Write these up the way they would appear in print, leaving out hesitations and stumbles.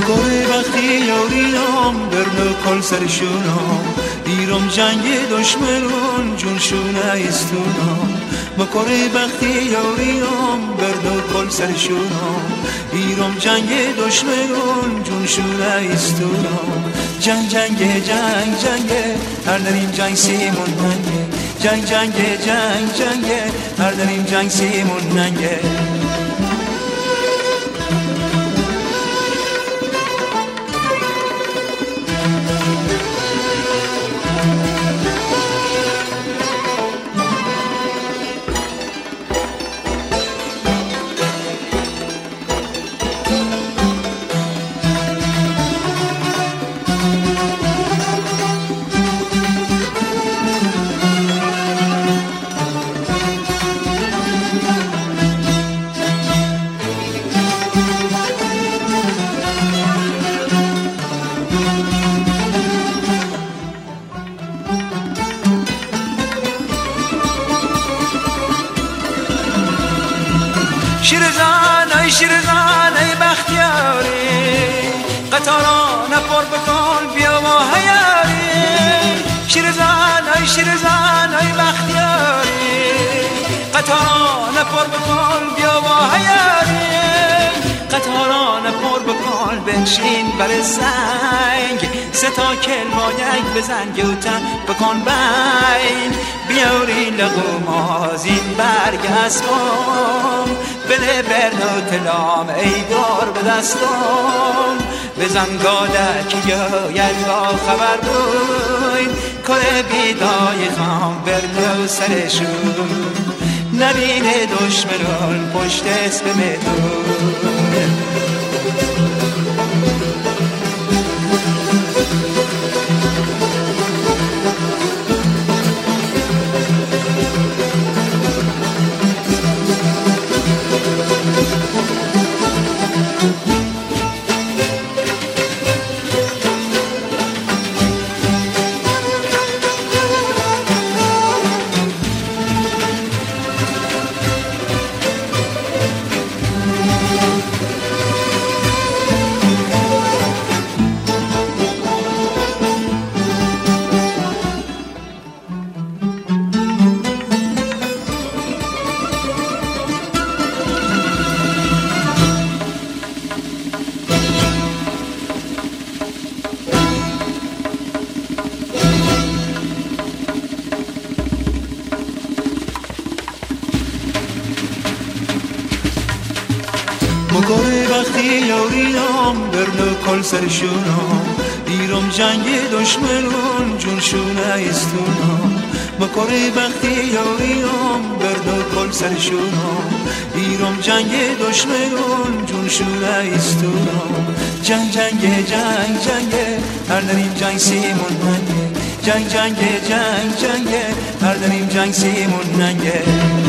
مکاره وقتی یارینام برنو کل سرشونام ایرم جنگ دشمنون جونشون ایستونام مکاره وقتی یارینام برنو کل سرشونام ایرم جنگ دشمنون جونشون ایستونام جنگ جنگ جنگ جنگ هر داریم جنگ سیمون ننگه جنگ جنگ جنگ جنگ هر داریم جنگ سیمون ننگه شیرزن ای شیرزن ای بختیاری قطاران پر بکن بیا و هیاری شیرزن ای شیرزن ای بختیاری قطاران پر بکن بیا و هیاری قطاران پر بکن بنشین بر زنگ ستا کلمایک بزن گوتن بکن بین بیاری لغوم آزین برگستم بله برنو تلام ای دار به دستم بزن گاده که گوید با خبر دوین کل بیدای خام برنو سرشون نبینه دشمنون پشت اسم میدون مکاره وقتی یارینام برنو کل سرشونام ایرم جنگ دشمنون جونشون ایستونام مکاره وقتی یارینام برنو کل سرشونام ایرم جنگ دشمنون جونشون ایستونام جنگ جنگ جنگ جنگ هر داریم جنگ سیمون ننگه جنگ جنگ جنگ جنگ هر داریم جنگ سیمون ننگه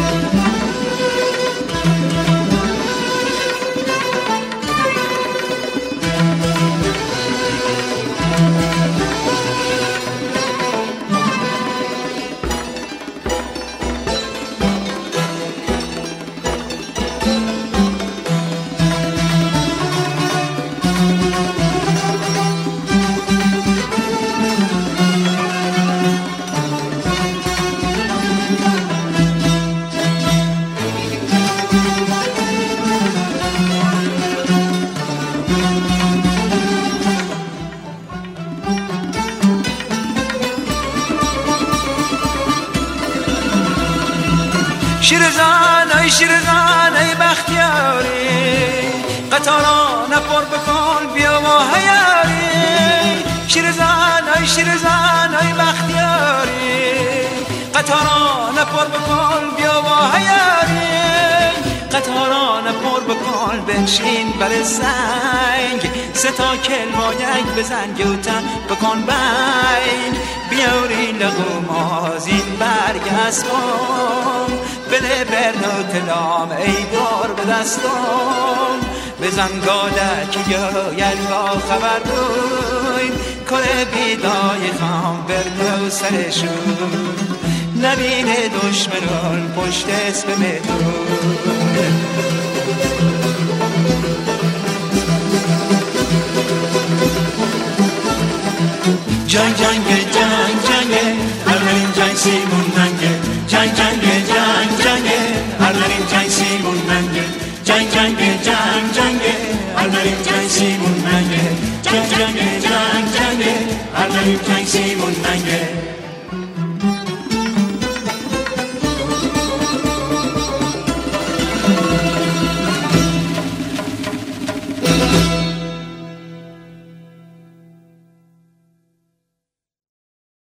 شیرزن ای شیرزن ای بختیاری قطاران پر بکن بیا و هیاری شیرزن ای شیرزن ای بختیاری قطاران پر بکن بیا و هیاری قطاران پر بکن بنشین بر زنگ ستا کلمایک بزن گوتن بکن بین بیاری لغوم آزین برگستم بله برنو تلام ای دار به دستم بزن گاده که گوید با خبر دوین کل بیدای خام برنو سرشون نبینه دشمنون پشت اسم میدون جنگ جنگ جنگ جنگ هر داریم جنگ سیمون ننگه جنگ جنگ جنگ جنگ هر داریم جنگ سیمون ننگه جنگ جنگ جنگ جنگ هر داریم جنگ سیمون ننگه جنگ جنگ جنگ جنگ هر داریم جنگ سیمون ننگه